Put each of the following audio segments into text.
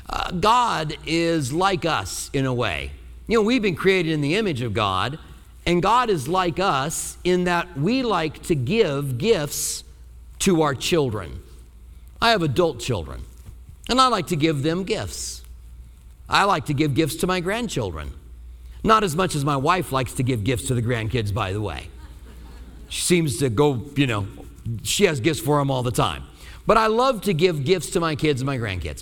God is like us in a way. You know, we've been created in the image of God, and God is like us in that we like to give gifts to our children. I have adult children, and I like to give them gifts. I like to give gifts to my grandchildren. Not as much as my wife likes to give gifts to the grandkids, by the way. She seems to go, she has gifts for them all the time. But I love to give gifts to my kids and my grandkids.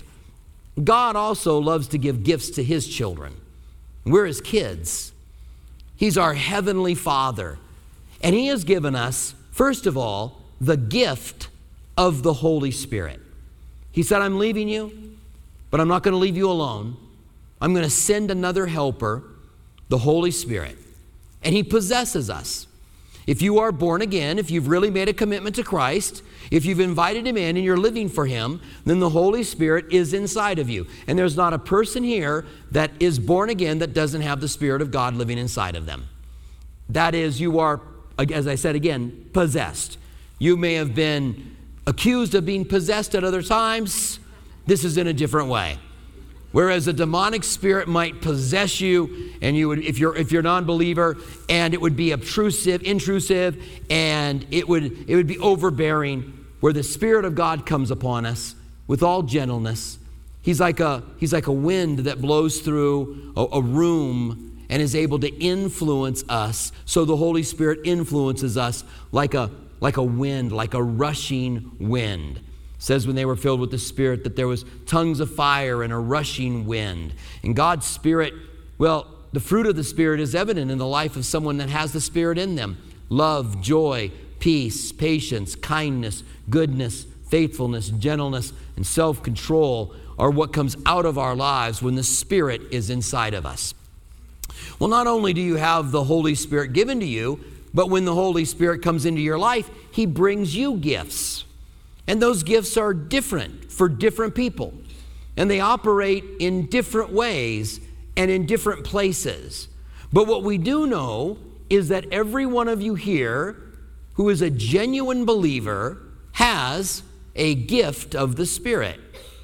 God also loves to give gifts to his children. We're his kids. He's our heavenly Father. And he has given us, first of all, the gift of the Holy Spirit. He said, I'm leaving you, but I'm not going to leave you alone. I'm going to send another helper, the Holy Spirit. And he possesses us. If you are born again, if you've really made a commitment to Christ, if you've invited him in and you're living for him, then the Holy Spirit is inside of you. And there's not a person here that is born again that doesn't have the Spirit of God living inside of them. That is, you are, as I said again, possessed. You may have been accused of being possessed at other times. This is in a different way. Whereas a demonic spirit might possess you, and you would, if you're a non-believer, and it would be intrusive, and it would be overbearing. Where the Spirit of God comes upon us with all gentleness, he's like a wind that blows through a room and is able to influence us. So the Holy Spirit influences us like a wind, like a rushing wind. Says when they were filled with the Spirit that there was tongues of fire and a rushing wind. And God's Spirit, well, the fruit of the Spirit is evident in the life of someone that has the Spirit in them. Love, joy, peace, patience, kindness, goodness, faithfulness, gentleness, and self-control are what comes out of our lives when the Spirit is inside of us. Well, not only do you have the Holy Spirit given to you, but when the Holy Spirit comes into your life, he brings you gifts. And those gifts are different for different people. And they operate in different ways and in different places. But what we do know is that every one of you here who is a genuine believer has a gift of the Spirit.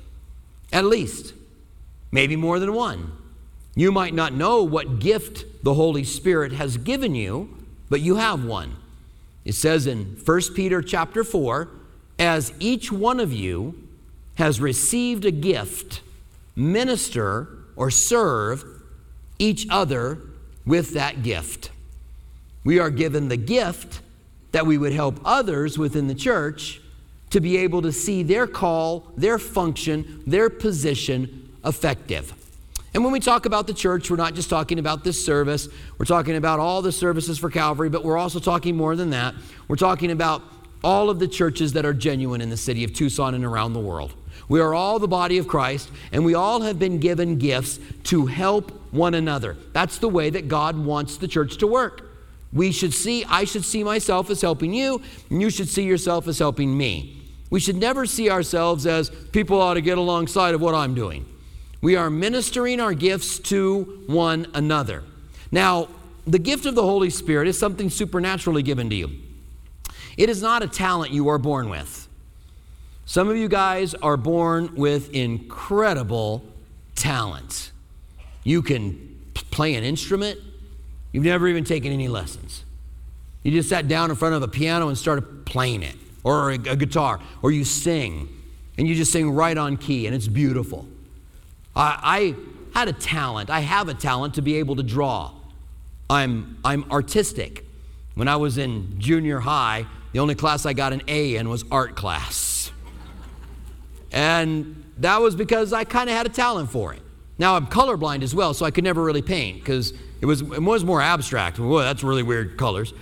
At least. Maybe more than one. You might not know what gift the Holy Spirit has given you, but you have one. It says in 1 Peter chapter 4, as each one of you has received a gift, minister or serve each other with that gift. We are given the gift that we would help others within the church to be able to see their call, their function, their position effective. And when we talk about the church, we're not just talking about this service. We're talking about all the services for Calvary, but we're also talking more than that. We're talking about all of the churches that are genuine in the city of Tucson and around the world. We are all the body of Christ, and we all have been given gifts to help one another. That's the way that God wants the church to work. I should see myself as helping you, and you should see yourself as helping me. We should never see ourselves as people ought to get alongside of what I'm doing. We are ministering our gifts to one another. Now, the gift of the Holy Spirit is something supernaturally given to you. It is not a talent you are born with. Some of you guys are born with incredible talent. You can play an instrument. You've never even taken any lessons. You just sat down in front of a piano and started playing it, or a guitar, or you sing, and you just sing right on key, and it's beautiful. I had a talent. I have a talent to be able to draw. I'm artistic. When I was in junior high, the only class I got an A in was art class. And that was because I kind of had a talent for it. Now, I'm colorblind as well, so I could never really paint because it was more abstract. Whoa, that's really weird colors.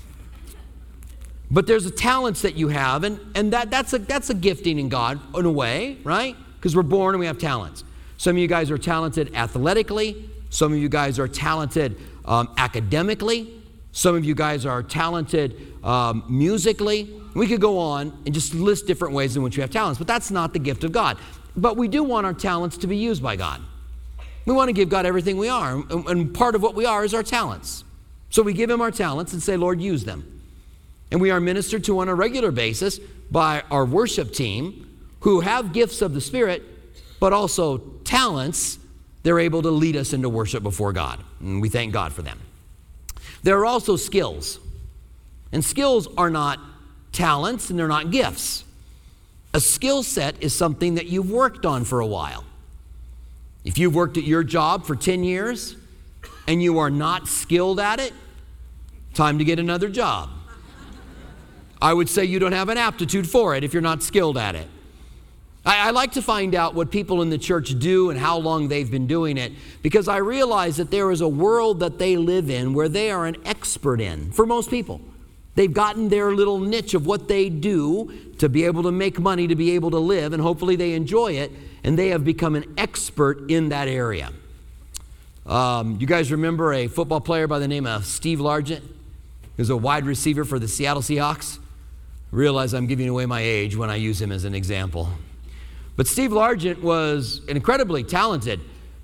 But there's a talents that you have, and that's a gifting in God in a way, right? Because we're born and we have talents. Some of you guys are talented athletically. Some of you guys are talented academically. Some of you guys are talented musically. We could go on and just list different ways in which we have talents, but that's not the gift of God. But we do want our talents to be used by God. We want to give God everything we are, and part of what we are is our talents. So we give him our talents and say, Lord, use them. And we are ministered to on a regular basis by our worship team who have gifts of the Spirit, but also talents, they're able to lead us into worship before God. And we thank God for them. There are also skills. And skills are not talents and they're not gifts. A skill set is something that you've worked on for a while. If you've worked at your job for 10 years and you are not skilled at it, time to get another job. I would say you don't have an aptitude for it if you're not skilled at it. I like to find out what people in the church do and how long they've been doing it, because I realize that there is a world that they live in where they are an expert in, for most people. They've gotten their little niche of what they do to be able to make money, to be able to live, and hopefully they enjoy it, and they have become an expert in that area. You guys remember a football player by the name of Steve Largent? He was a wide receiver for the Seattle Seahawks. Realize I'm giving away my age when I use him as an example. But Steve Largent was an incredibly talented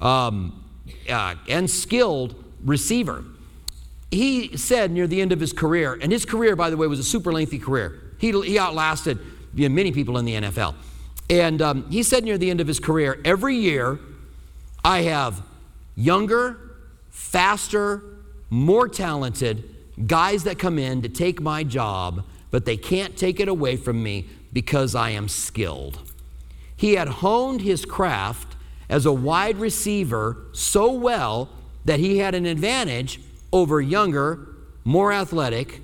and skilled receiver. He said near the end of his career, and his career, by the way, was a super lengthy career. He outlasted many people in the NFL. And he said near the end of his career, every year I have younger, faster, more talented guys that come in to take my job, but they can't take it away from me because I am skilled. He had honed his craft as a wide receiver so well that he had an advantage over younger, more athletic,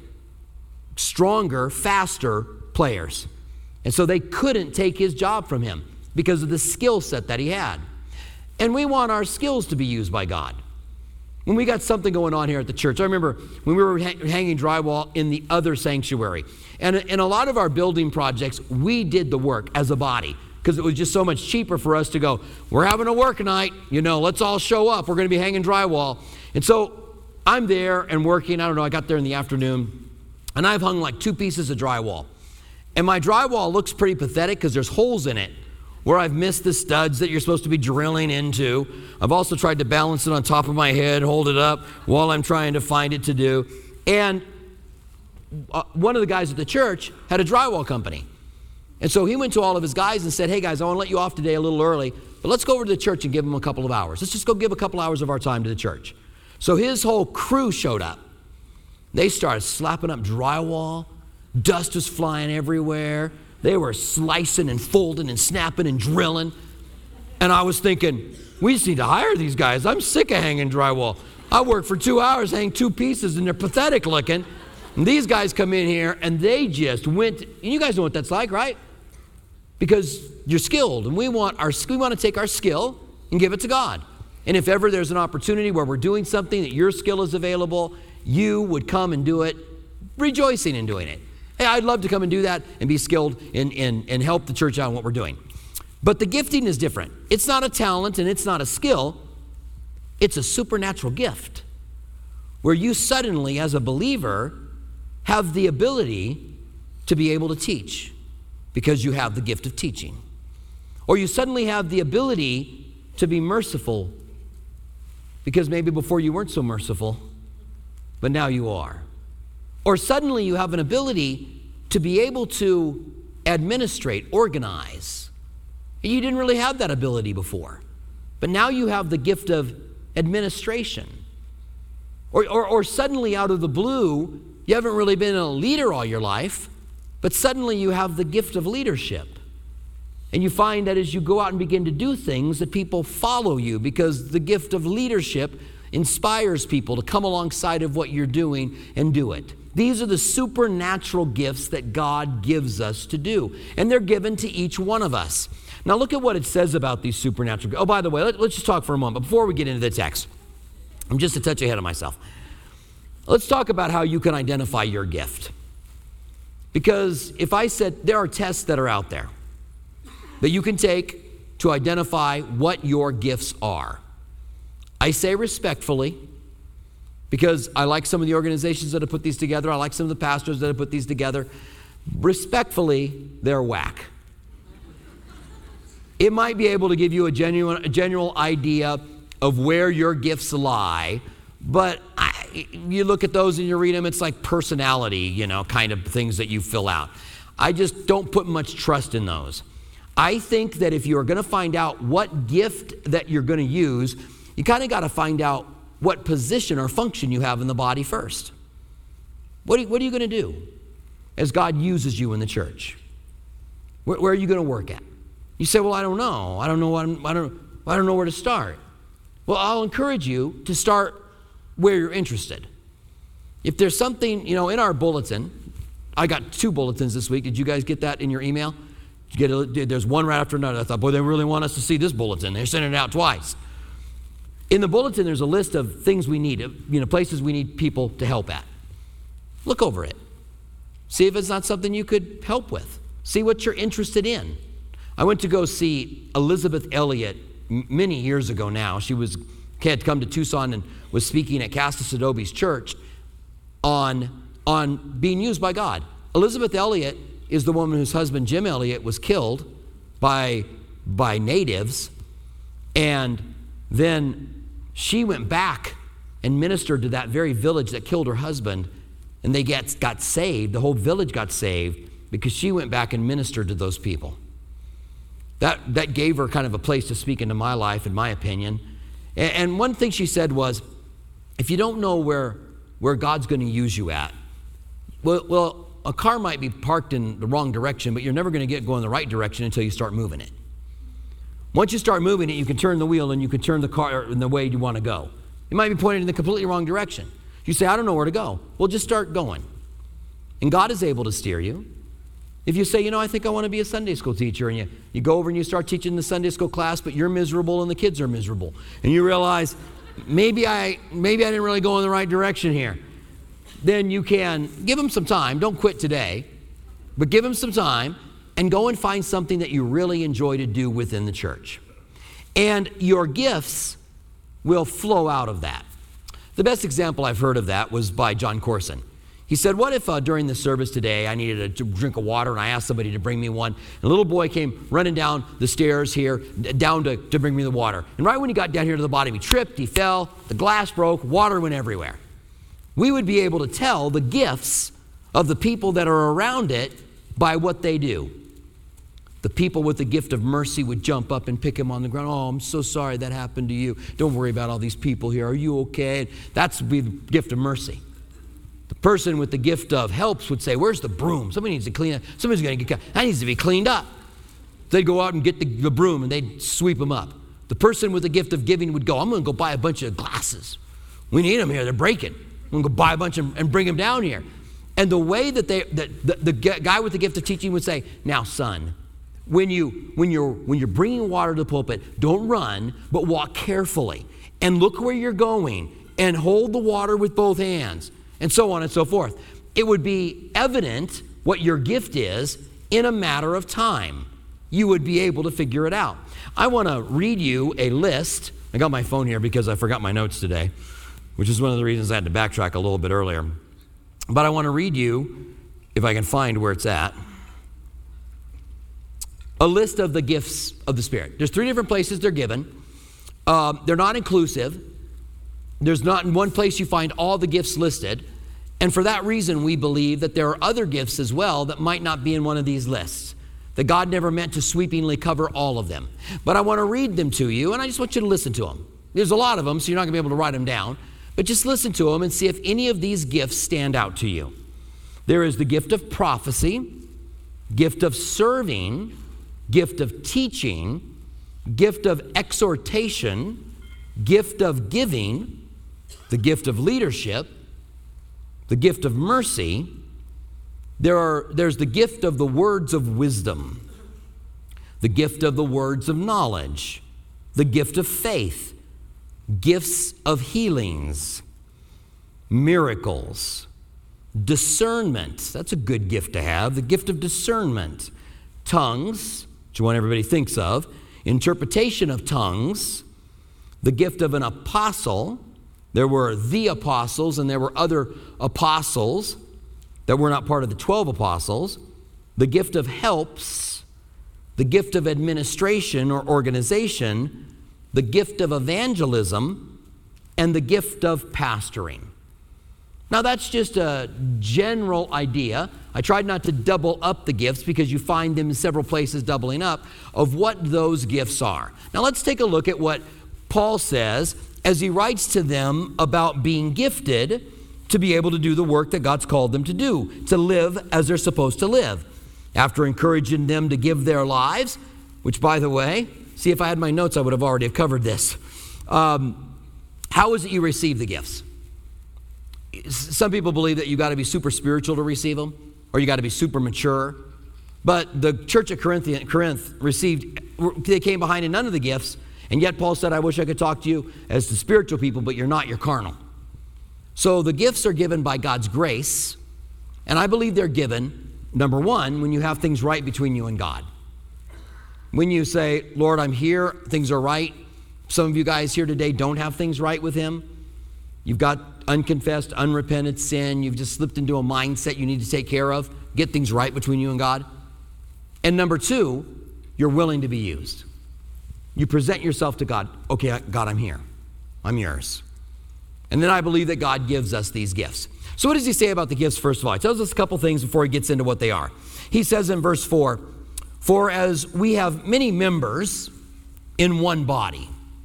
stronger, faster players. And so they couldn't take his job from him because of the skill set that he had. And we want our skills to be used by God. When we got something going on here at the church, I remember when we were hanging drywall in the other sanctuary. And in a lot of our building projects, we did the work as a body, because it was just so much cheaper for us to go, we're having a work night, let's all show up. We're going to be hanging drywall. And so I'm there and working. I don't know, I got there in the afternoon, and I've hung like 2 pieces of drywall. And my drywall looks pretty pathetic because there's holes in it where I've missed the studs that you're supposed to be drilling into. I've also tried to balance it on top of my head, hold it up while I'm trying to find it to do. And one of the guys at the church had a drywall company. And so he went to all of his guys and said, hey guys, I want to let you off today a little early, but let's go over to the church and give them a couple of hours. Let's just go give a couple hours of our time to the church. So his whole crew showed up. They started slapping up drywall. Dust was flying everywhere. They were slicing and folding and snapping and drilling. And I was thinking, we just need to hire these guys. I'm sick of hanging drywall. I worked for 2 hours, hang 2 pieces, and they're pathetic looking. And these guys come in here and they just went, and you guys know what that's like, right? Because you're skilled, and we want to take our skill and give it to God. And if ever there's an opportunity where we're doing something that your skill is available, you would come and do it, rejoicing in doing it. Hey, I'd love to come and do that and be skilled and help the church out in what we're doing. But the gifting is different. It's not a talent and it's not a skill. It's a supernatural gift where you suddenly, as a believer, have the ability to be able to teach because you have the gift of teaching. Or you suddenly have the ability to be merciful because maybe before you weren't so merciful, but now you are. Or suddenly you have an ability to be able to administrate, organize. You didn't really have that ability before, but now you have the gift of administration. Or suddenly out of the blue, you haven't really been a leader all your life, but suddenly you have the gift of leadership. And you find that as you go out and begin to do things, that people follow you because the gift of leadership inspires people to come alongside of what you're doing and do it. These are the supernatural gifts that God gives us to do, and they're given to each one of us. Now look at what it says about these supernatural gifts. Oh, by the way, let's just talk for a moment before we get into the text. I'm just a touch ahead of myself. Let's talk about how you can identify your gift. Because if I said there are tests that are out there that you can take to identify what your gifts are, I say respectfully, because I like some of the organizations that have put these together. I like some of the pastors that have put these together. Respectfully, they're whack. It might be able to give you a general idea of where your gifts lie, but you look at those and you read them, it's like personality, kind of things that you fill out. I just don't put much trust in those. I think that if you're going to find out what gift that you're going to use, you kind of got to find out what position or function you have in the body first. What are you going to do as God uses you in the church? Where are you going to work at? You say, well, I don't know. I don't know where to start. Well, I'll encourage you to start where you're interested. If there's something, in our bulletin, I got 2 bulletins this week. Did you guys get that in your email? There's one right after another. I thought, boy, they really want us to see this bulletin. They're sending it out twice. In the bulletin, there's a list of things we need, places we need people to help at. Look over it. See if it's not something you could help with. See what you're interested in. I went to go see Elizabeth Elliot many years ago now. She had come to Tucson and was speaking at Castus Adobe's church on being used by God. Elizabeth Elliot is the woman whose husband, Jim Elliot, was killed by natives. And then she went back and ministered to that very village that killed her husband. And they got saved. The whole village got saved because she went back and ministered to those people. That gave her kind of a place to speak into my life, in my opinion. And one thing she said was, if you don't know where God's going to use you at, well, a car might be parked in the wrong direction, but you're never going to get going the right direction until you start moving it. Once you start moving it, you can turn the wheel and you can turn the car in the way you want to go. It might be pointed in the completely wrong direction. You say, I don't know where to go. Well, just start going. And God is able to steer you. If you say, I think I want to be a Sunday school teacher, and you go over and you start teaching the Sunday school class, but you're miserable and the kids are miserable, and you realize, maybe I didn't really go in the right direction here, then you can give them some time. Don't quit today, but give them some time and go and find something that you really enjoy to do within the church. And your gifts will flow out of that. The best example I've heard of that was by John Corson. He said, what if during the service today I needed a drink of water and I asked somebody to bring me one, and a little boy came running down the stairs here, down to bring me the water. And right when he got down here to the bottom, he tripped, he fell, the glass broke, water went everywhere. We would be able to tell the gifts of the people that are around it by what they do. The people with the gift of mercy would jump up and pick him on the ground. Oh, I'm so sorry that happened to you. Don't worry about all these people here. Are you okay? That's the gift of mercy. The person with the gift of helps would say, where's the broom? Somebody needs to clean up. Somebody's going to get, that needs to be cleaned up. They'd go out and get the broom and they'd sweep them up. The person with the gift of giving would go, I'm going to go buy a bunch of glasses. We need them here. They're breaking. I'm going to go buy a bunch and bring them down here. And the way that the guy with the gift of teaching would say, now, son, when you're bringing water to the pulpit, don't run, but walk carefully and look where you're going and hold the water with both hands, and so on and so forth. It would be evident what your gift is in a matter of time. You would be able to figure it out. I want to read you a list. I got my phone here because I forgot my notes today, which is one of the reasons I had to backtrack a little bit earlier. But I want to read you, if I can find where it's at, a list of the gifts of the Spirit. There's 3 different places they're given. They're not inclusive. There's not in one place you find all the gifts listed. And for that reason, we believe that there are other gifts as well that might not be in one of these lists, that God never meant to sweepingly cover all of them. But I want to read them to you, and I just want you to listen to them. There's a lot of them, so you're not going to be able to write them down. But just listen to them and see if any of these gifts stand out to you. There is the gift of prophecy, gift of serving, gift of teaching, gift of exhortation, gift of giving, the gift of leadership, the gift of mercy. There's the gift of the words of wisdom, the gift of the words of knowledge, the gift of faith, gifts of healings, miracles, discernment. That's a good gift to have. The gift of discernment, tongues, which one everybody thinks of, interpretation of tongues, the gift of an apostle. There were the apostles, and there were other apostles that were not part of the 12 apostles. The gift of helps, the gift of administration or organization, the gift of evangelism, and the gift of pastoring. Now, that's just a general idea. I tried not to double up the gifts because you find them in several places doubling up of what those gifts are. Now, let's take a look at what Paul says as he writes to them about being gifted to be able to do the work that God's called them to do, to live as they're supposed to live. After encouraging them to give their lives, which, by the way, see, if I had my notes, I would have already covered this. How is it you receive the gifts? Some people believe that you got to be super spiritual to receive them, or you got to be super mature. But the church at Corinth they came behind in none of the gifts, and yet Paul said, I wish I could talk to you as the spiritual people, but you're not, you're carnal. So the gifts are given by God's grace, and I believe they're given, number one, when you have things right between you and God. When you say, Lord, I'm here, things are right. Some of you guys here today don't have things right with Him. You've got unconfessed, unrepentant sin. You've just slipped into a mindset you need to take care of. Get things right between you and God. And number two, you're willing to be used. You present yourself to God. Okay, God, I'm here. I'm yours. And then I believe that God gives us these gifts. So what does he say about the gifts, first of all? He tells us a couple things before he gets into what they are. He says in verse 4, for as we have many members in one body,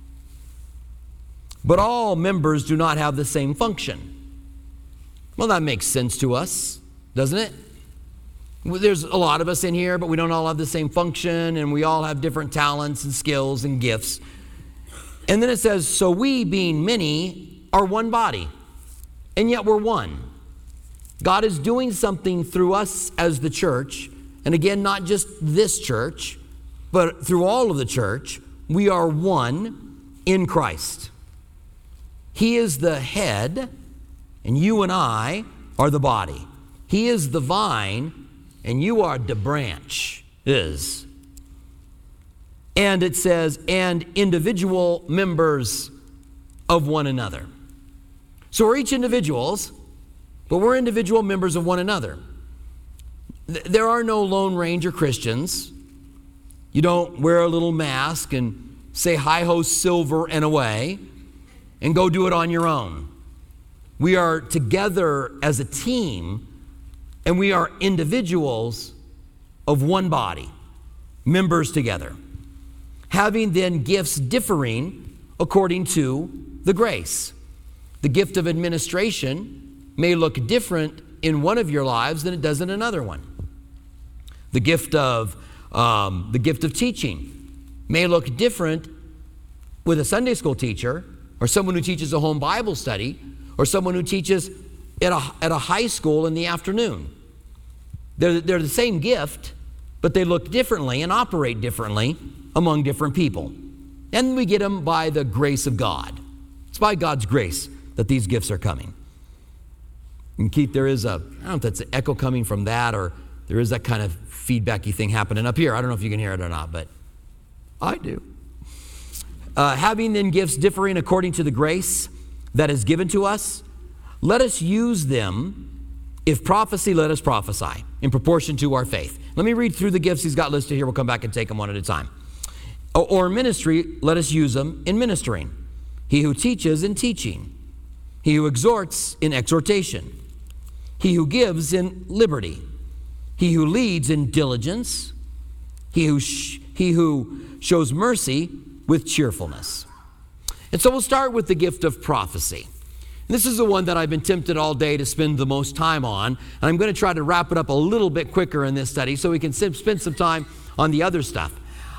but all members do not have the same function. Well, that makes sense to us, doesn't it? There's a lot of us in here, but we don't all have the same function, and we all have different talents and skills and gifts. And then it says, so we, being many, are one body, and yet we're one. God is doing something through us as the church, and again, not just this church, but through all of the church. We are one in Christ. He is the head, and you and I are the body. He is the vine, and you are the branch. And it says, and individual members of one another. So we're each individuals, but we're individual members of one another. There are no Lone Ranger Christians. You don't wear a little mask and say hi-ho silver and away and go do it on your own. We are together as a team, and we are individuals of one body, members together, having then gifts differing according to the grace. The gift of administration may look different in one of your lives than it does in another one. The gift of teaching may look different with a Sunday school teacher, or someone who teaches a home Bible study, or someone who teaches at a high school in the afternoon. They're the same gift, but they look differently and operate differently among different people. And we get them by the grace of God. It's by God's grace that these gifts are coming. And Keith, I don't know if that's an echo coming from that, or there is that kind of feedbacky thing happening up here. I don't know if you can hear it or not, but I do. Having then gifts differing according to the grace that is given to us, let us use them. If prophecy, let us prophesy in proportion to our faith. Let me read through the gifts he's got listed here. We'll come back and take them one at a time. Or ministry, let us use them in ministering. He who teaches in teaching. He who exhorts in exhortation. He who gives in liberty. He who leads in diligence. He who shows mercy with cheerfulness. And so we'll start with the gift of prophecy. This is the one that I've been tempted all day to spend the most time on, and I'm going to try to wrap it up a little bit quicker in this study so we can spend some time on the other stuff.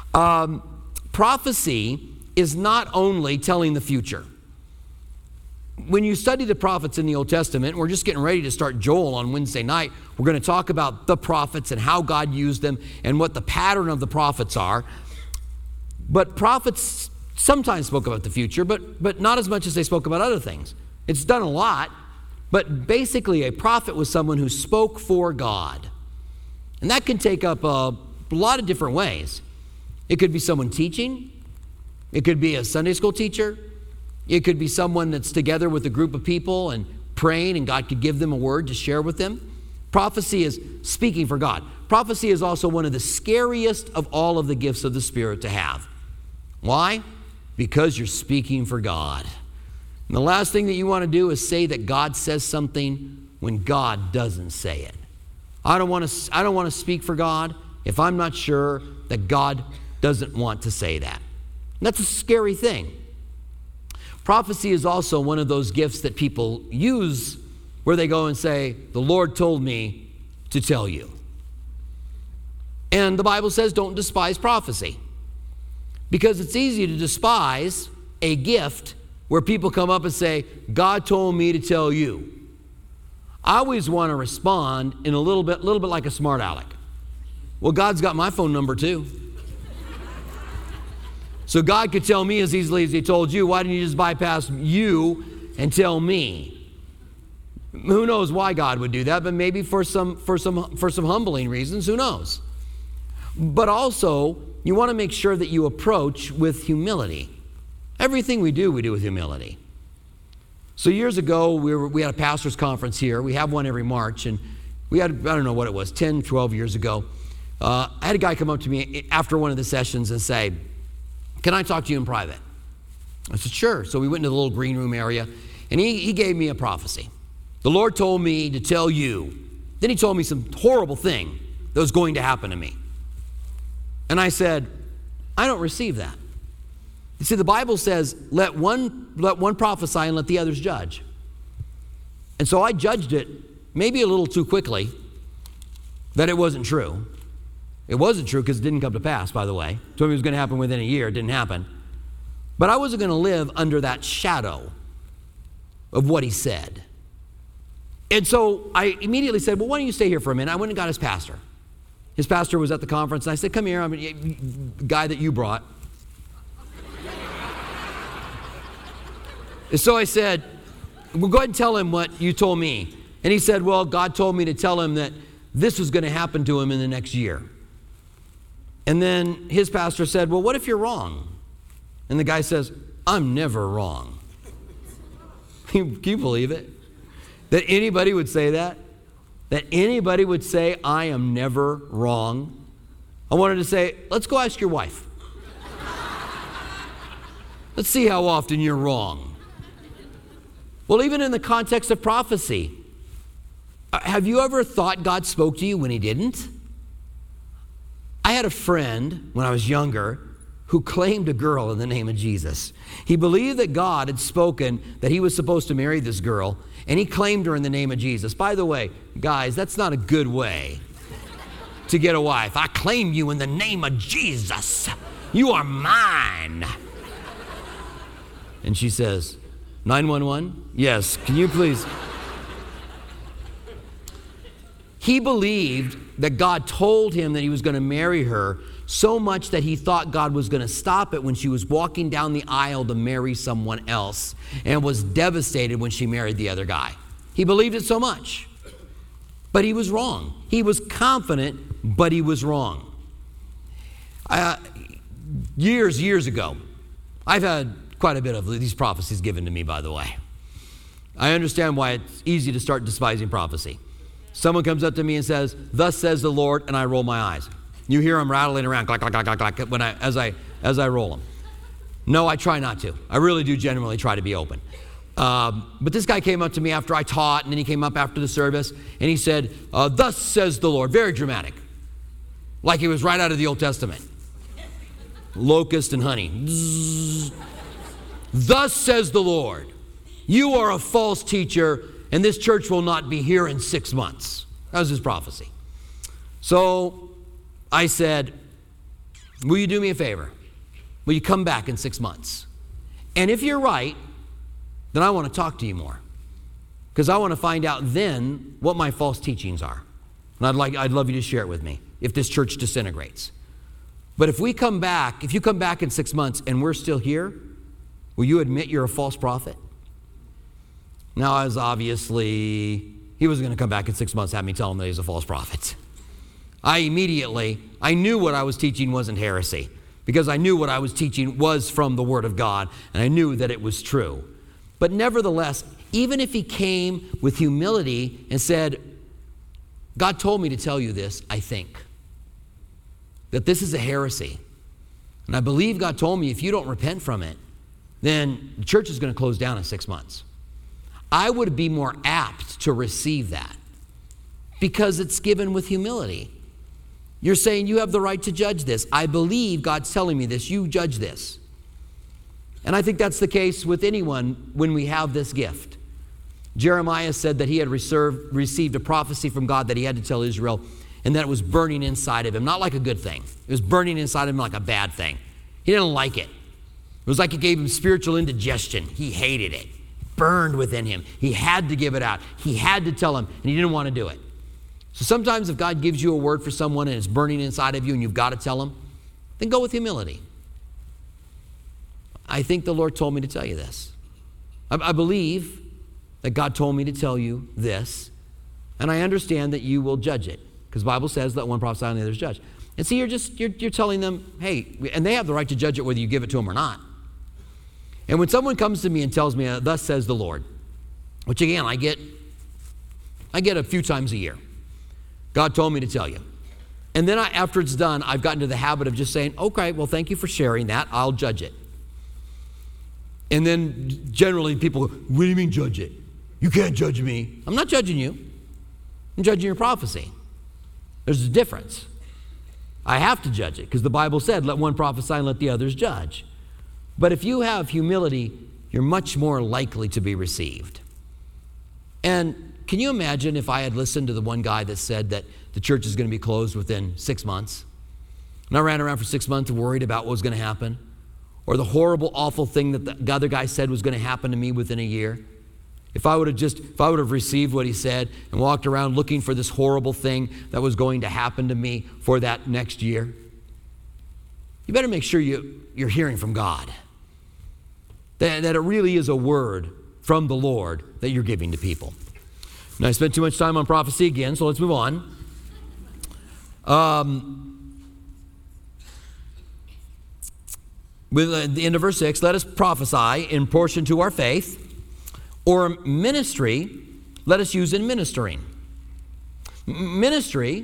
Prophecy is not only telling the future. When you study the prophets in the Old Testament, we're just getting ready to start Joel on Wednesday night. We're going to talk about the prophets and how God used them and what the pattern of the prophets are. But prophets sometimes spoke about the future, but not as much as they spoke about other things. It's done a lot, but basically a prophet was someone who spoke for God. And that can take up a lot of different ways. It could be someone teaching. It could be a Sunday school teacher. It could be someone that's together with a group of people and praying, and God could give them a word to share with them. Prophecy is speaking for God. Prophecy is also one of the scariest of all of the gifts of the Spirit to have. Why? Because you're speaking for God. And the last thing that you want to do is say that God says something when God doesn't say it. I don't want to speak for God if I'm not sure that God doesn't want to say that. And that's a scary thing. Prophecy is also one of those gifts that people use where they go and say, the Lord told me to tell you. And the Bible says don't despise prophecy, because it's easy to despise a gift where people come up and say, God told me to tell you. I always want to respond in a little bit like a smart aleck. Well, God's got my phone number too. So God could tell me as easily as he told you. Why didn't you just bypass you and tell me? Who knows why God would do that, but maybe for some humbling reasons, who knows? But also, you want to make sure that you approach with humility. Everything we do with humility. So years ago, we had a pastor's conference here. We have one every March, and we had, I don't know what it was, 10, 12 years ago. I had a guy come up to me after one of the sessions and say, can I talk to you in private? I said, sure. So we went into the little green room area, and he gave me a prophecy. The Lord told me to tell you. Then he told me some horrible thing that was going to happen to me. And I said, I don't receive that. You see, the Bible says, let one prophesy and let the others judge. And so I judged it maybe a little too quickly that it wasn't true. It wasn't true because it didn't come to pass, by the way. Told me it was going to happen within a year. It didn't happen. But I wasn't going to live under that shadow of what he said. And so I immediately said, well, why don't you stay here for a minute? I went and got his pastor. His pastor was at the conference, and I said, come here, I'm the guy that you brought. And so I said, well, go ahead and tell him what you told me. And he said, well, God told me to tell him that this was going to happen to him in the next year. And then his pastor said, well, what if you're wrong? And the guy says, I'm never wrong. Can you believe it? That anybody would say that? That anybody would say, I am never wrong? I wanted to say, let's go ask your wife. Let's see how often you're wrong. Well, even in the context of prophecy, have you ever thought God spoke to you when he didn't? I had a friend when I was younger who claimed a girl in the name of Jesus. He believed that God had spoken that he was supposed to marry this girl, and he claimed her in the name of Jesus. By the way, guys, that's not a good way to get a wife. I claim you in the name of Jesus. You are mine. And she says, 911? Yes, can you please? He believed that God told him that he was going to marry her so much that he thought God was going to stop it when she was walking down the aisle to marry someone else, and was devastated when she married the other guy. He believed it so much. But he was wrong. He was confident, but he was wrong. Years ago, I've had quite a bit of these prophecies given to me, by the way. I understand why it's easy to start despising prophecy. Someone comes up to me and says, thus says the Lord, and I roll my eyes. You hear them rattling around, clack, clack, clack, clack, clack, as I roll them. No, I try not to. I really do genuinely try to be open. But this guy came up to me after I taught, and then he came up after the service, and he said, thus says the Lord. Very dramatic. Like he was right out of the Old Testament. Locust and honey. Zzz. Thus says the Lord, you are a false teacher, and this church will not be here in 6 months. That was his prophecy. So I said, will you do me a favor? Will you come back in 6 months? And if you're right, then I want to talk to you more. Because I want to find out then what my false teachings are. And I'd love you to share it with me if this church disintegrates. But if you come back in 6 months and we're still here, will you admit you're a false prophet? Now, as obviously, he wasn't going to come back in 6 months and have me tell him that he's a false prophet. I knew what I was teaching wasn't heresy, because I knew what I was teaching was from the Word of God, and I knew that it was true. But nevertheless, even if he came with humility and said, God told me to tell you this, I think, that this is a heresy. And I believe God told me if you don't repent from it, then the church is going to close down in 6 months. I would be more apt to receive that because it's given with humility. You're saying you have the right to judge this. I believe God's telling me this. You judge this. And I think that's the case with anyone when we have this gift. Jeremiah said that he had received a prophecy from God that he had to tell Israel, and that it was burning inside of him, not like a good thing. It was burning inside of him like a bad thing. He didn't like it. It was like it gave him spiritual indigestion. He hated it. Burned within him. He had to give it out. He had to tell him, and he didn't want to do it. So sometimes if God gives you a word for someone and it's burning inside of you and you've got to tell them, then go with humility. I think the Lord told me to tell you this. I believe that God told me to tell you this, and I understand that you will judge it, because the Bible says, let one prophesy and the others judge. And see, you're telling them, hey, and they have the right to judge it whether you give it to them or not. And when someone comes to me and tells me, thus says the Lord, which again, I get a few times a year. God told me to tell you. And then after it's done, I've gotten to the habit of just saying, okay, well, thank you for sharing that. I'll judge it. And then generally people go, what do you mean judge it? You can't judge me. I'm not judging you. I'm judging your prophecy. There's a difference. I have to judge it because the Bible said, let one prophesy and let the others judge. But if you have humility, you're much more likely to be received. And can you imagine if I had listened to the one guy that said that the church is going to be closed within 6 months? And I ran around for 6 months worried about what was going to happen. Or the horrible, awful thing that the other guy said was going to happen to me within a year. If I would have received what he said and walked around looking for this horrible thing that was going to happen to me for that next year, you better make sure you're hearing from God. That it really is a word from the Lord that you're giving to people. Now, I spent too much time on prophecy again, so let's move on. With the end of verse 6, let us prophesy in portion to our faith, or ministry, let us use in ministering. Ministry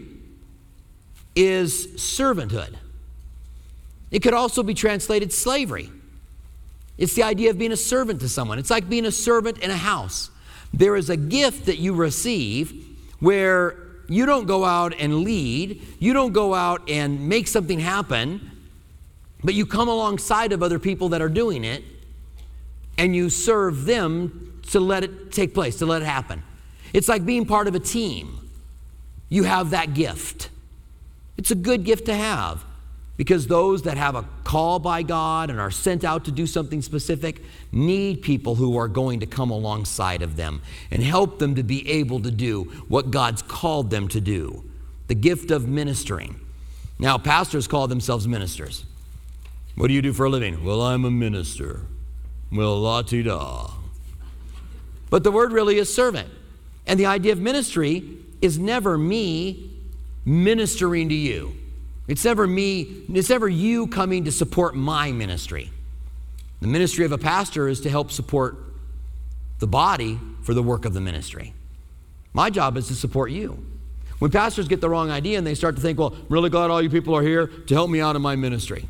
is servanthood. It could also be translated slavery. It's the idea of being a servant to someone. It's like being a servant in a house. There is a gift that you receive where you don't go out and lead, you don't go out and make something happen, but you come alongside of other people that are doing it, and you serve them to let it take place, to let it happen. It's like being part of a team. You have that gift. It's a good gift to have, because those that have a call by God and are sent out to do something specific need people who are going to come alongside of them and help them to be able to do what God's called them to do. The gift of ministering. Now, pastors call themselves ministers. What do you do for a living? Well, I'm a minister. Well, la-ti-da. But the word really is servant. And the idea of ministry is never me ministering to you. It's never you coming to support my ministry. The ministry of a pastor is to help support the body for the work of the ministry. My job is to support you. When pastors get the wrong idea and they start to think, well, I'm really glad all you people are here to help me out in my ministry.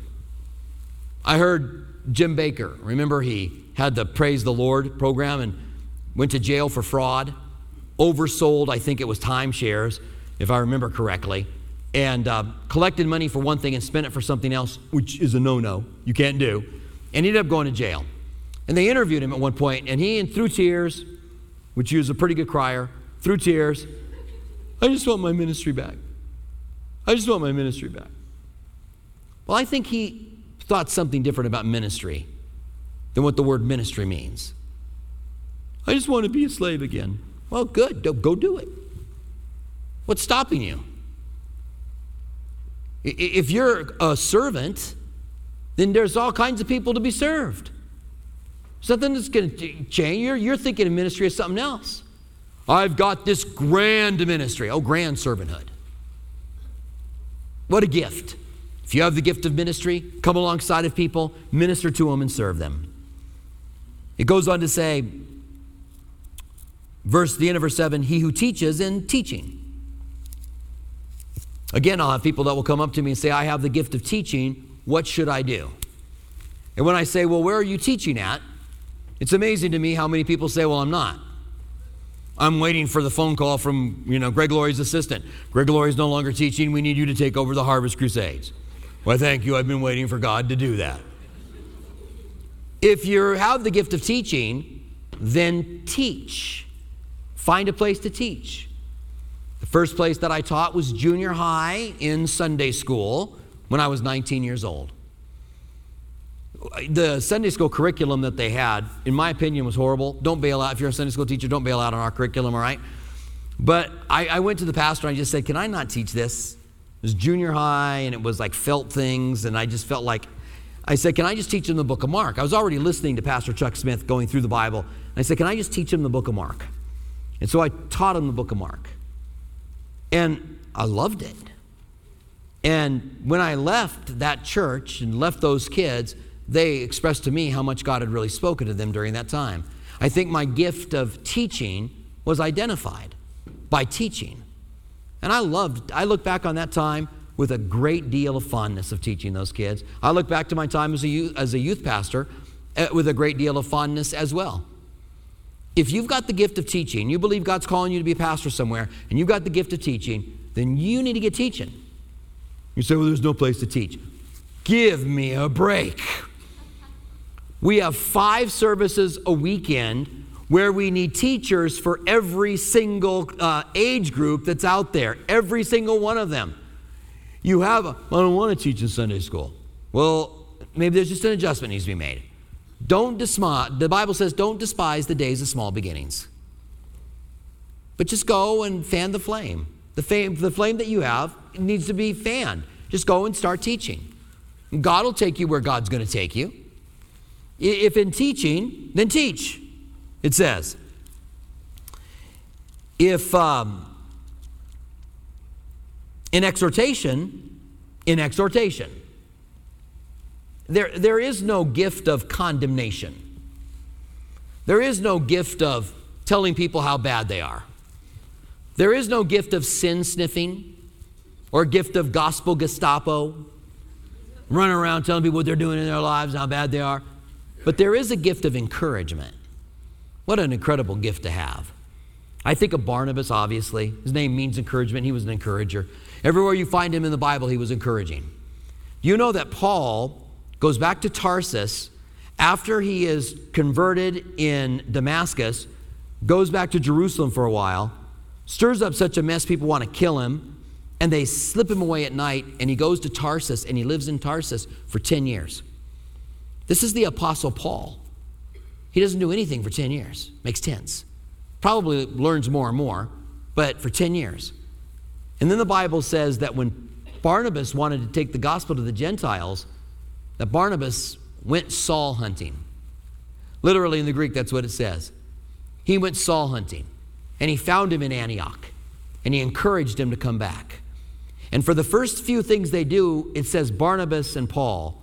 I heard Jim Baker. Remember, he had the Praise the Lord program and went to jail for fraud, oversold, I think it was timeshares, if I remember correctly, and collected money for one thing and spent it for something else, which is a no-no, you can't do, and ended up going to jail. And they interviewed him at one point, and he, through tears, which he was a pretty good crier, through tears, I just want my ministry back. I just want my ministry back. Well, I think he thought something different about ministry than what the word ministry means. I just want to be a slave again. Well, good. Go do it. What's stopping you? If you're a servant, then there's all kinds of people to be served. Something that's going to change. You're thinking of ministry as something else. I've got this grand ministry. Oh, grand servanthood. What a gift. If you have the gift of ministry, come alongside of people, minister to them and serve them. It goes on to say, the end of verse 7, he who teaches in teaching. Again, I'll have people that will come up to me and say, I have the gift of teaching. What should I do? And when I say, well, where are you teaching at? It's amazing to me how many people say, well, I'm not. I'm waiting for the phone call from, Greg Laurie's assistant. Greg Laurie's no longer teaching. We need you to take over the Harvest Crusades. Well, thank you. I've been waiting for God to do that. If you have the gift of teaching, then teach. Find a place to teach. The first place that I taught was junior high in Sunday school when I was 19 years old. The Sunday school curriculum that they had, in my opinion, was horrible. Don't bail out. If you're a Sunday school teacher, don't bail out on our curriculum, all right? But I went to the pastor and I just said, can I not teach this? It was junior high and it was like felt things, and I just felt like, I said, can I just teach them the book of Mark? I was already listening to Pastor Chuck Smith going through the Bible. And I said, can I just teach them the book of Mark? And so I taught them the book of Mark. And I loved it. And when I left that church and left those kids, they expressed to me how much God had really spoken to them during that time. I think my gift of teaching was identified by teaching. And I look back on that time with a great deal of fondness of teaching those kids. I look back to my time as a youth pastor with a great deal of fondness as well. If you've got the gift of teaching, you believe God's calling you to be a pastor somewhere, and you've got the gift of teaching, then you need to get teaching. You say, well, there's no place to teach. Give me a break. We have 5 services a weekend where we need teachers for every single age group that's out there, every single one of them. I don't want to teach in Sunday school. Well, maybe there's just an adjustment needs to be made. The Bible says, don't despise the days of small beginnings. But just go and fan the flame. The flame that you have needs to be fanned. Just go and start teaching. God will take you where God's going to take you. If in teaching, then teach, it says. If in exhortation, There is no gift of condemnation. There is no gift of telling people how bad they are. There is no gift of sin sniffing or gift of gospel Gestapo, running around telling people what they're doing in their lives and how bad they are. But there is a gift of encouragement. What an incredible gift to have. I think of Barnabas, obviously. His name means encouragement. He was an encourager. Everywhere you find him in the Bible, he was encouraging. You know that Paul goes back to Tarsus after he is converted in Damascus, goes back to Jerusalem for a while, stirs up such a mess people want to kill him, and they slip him away at night, and he goes to Tarsus, and he lives in Tarsus for 10 years. This is the Apostle Paul. He doesn't do anything for 10 years, makes tens. Probably learns more and more, but for 10 years. And then the Bible says that when Barnabas wanted to take the gospel to the Gentiles, that Barnabas went Saul hunting. Literally in the Greek, that's what it says. He went Saul hunting, and he found him in Antioch, and he encouraged him to come back. And for the first few things they do, it says Barnabas and Paul,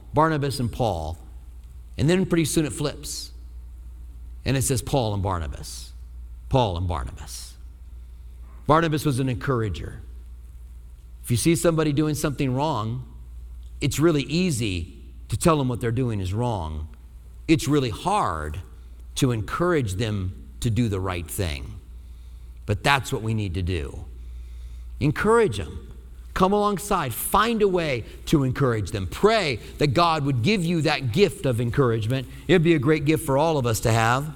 and then pretty soon it flips. And it says Paul and Barnabas. Barnabas was an encourager. If you see somebody doing something wrong, it's really easy to tell them what they're doing is wrong. It's really hard to encourage them to do the right thing. But that's what we need to do. Encourage them. Come alongside. Find a way to encourage them. Pray that God would give you that gift of encouragement. It'd be a great gift for all of us to have.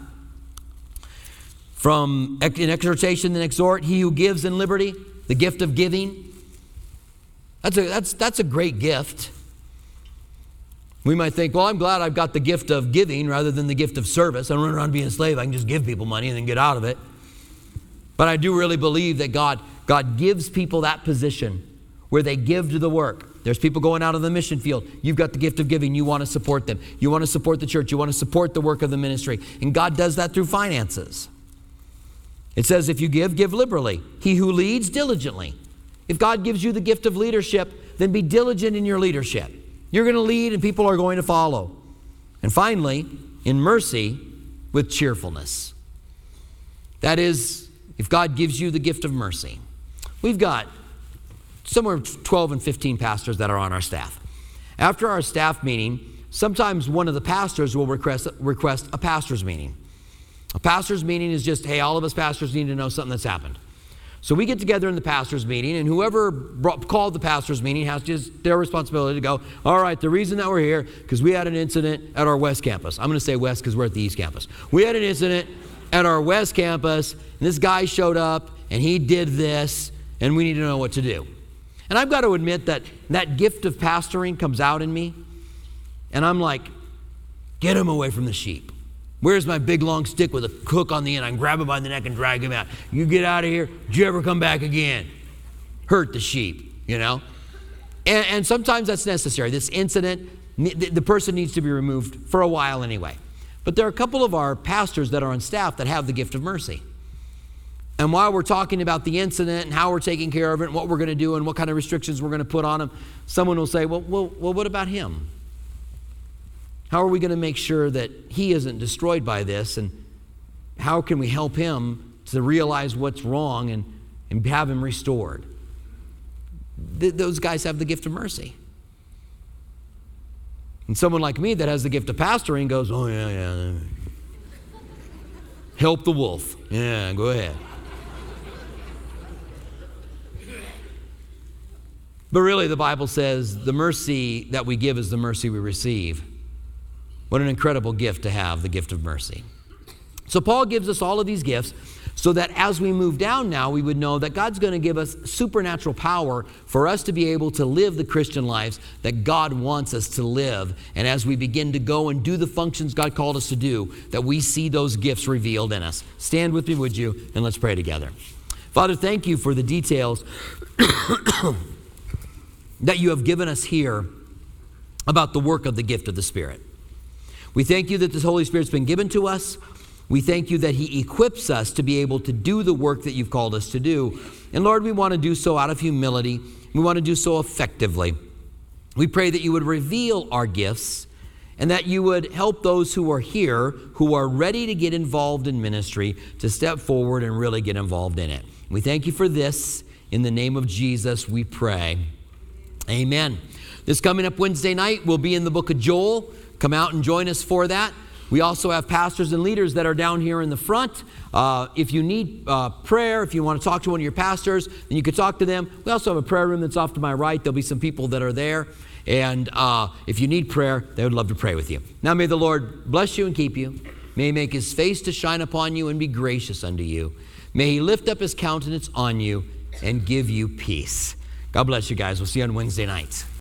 In exhortation and exhort, he who gives in liberty, the gift of giving. That's a great gift. We might think, well, I'm glad I've got the gift of giving rather than the gift of service. I don't run around being a slave. I can just give people money and then get out of it. But I do really believe that God gives people that position where they give to the work. There's people going out on the mission field. You've got the gift of giving. You want to support them. You want to support the church. You want to support the work of the ministry. And God does that through finances. It says, if you give liberally. He who leads diligently. If God gives you the gift of leadership, then be diligent in your leadership. You're going to lead and people are going to follow. And finally, in mercy with cheerfulness. That is, if God gives you the gift of mercy. We've got somewhere 12 and 15 pastors that are on our staff. After our staff meeting, sometimes one of the pastors will request a pastor's meeting. A pastor's meeting is just, hey, all of us pastors need to know something that's happened. So we get together in the pastor's meeting, and whoever called the pastor's meeting has just their responsibility to go, all right, the reason that we're here, because we had an incident at our West Campus. I'm going to say West because we're at the East Campus. We had an incident at our West Campus, and this guy showed up, and he did this, and we need to know what to do. And I've got to admit that gift of pastoring comes out in me, and I'm like, get him away from the sheep. Where's my big long stick with a hook on the end? I can grab him by the neck and drag him out. You get out of here. Did you ever come back again? Hurt the sheep, you know? And sometimes that's necessary. This incident, the person needs to be removed for a while anyway. But there are a couple of our pastors that are on staff that have the gift of mercy. And while we're talking about the incident and how we're taking care of it and what we're going to do and what kind of restrictions we're going to put on him, someone will say, well, what about him? How are we going to make sure that he isn't destroyed by this? And how can we help him to realize what's wrong and have him restored? Those guys have the gift of mercy. And someone like me that has the gift of pastoring goes, oh, yeah. Help the wolf. Yeah, go ahead. But really, the Bible says the mercy that we give is the mercy we receive. What an incredible gift to have, the gift of mercy. So Paul gives us all of these gifts so that as we move down now, we would know that God's going to give us supernatural power for us to be able to live the Christian lives that God wants us to live. And as we begin to go and do the functions God called us to do, that we see those gifts revealed in us. Stand with me, would you? And let's pray together. Father, thank you for the details that you have given us here about the work of the gift of the Spirit. We thank you that this Holy Spirit's been given to us. We thank you that he equips us to be able to do the work that you've called us to do. And Lord, we want to do so out of humility. We want to do so effectively. We pray that you would reveal our gifts and that you would help those who are here, who are ready to get involved in ministry, to step forward and really get involved in it. We thank you for this. In the name of Jesus, we pray. Amen. This coming up Wednesday night, we'll be in the book of Joel. Come out and join us for that. We also have pastors and leaders that are down here in the front. If you need prayer, if you want to talk to one of your pastors, then you can talk to them. We also have a prayer room that's off to my right. There'll be some people that are there. And if you need prayer, they would love to pray with you. Now may the Lord bless you and keep you. May he make his face to shine upon you and be gracious unto you. May he lift up his countenance on you and give you peace. God bless you guys. We'll see you on Wednesday night.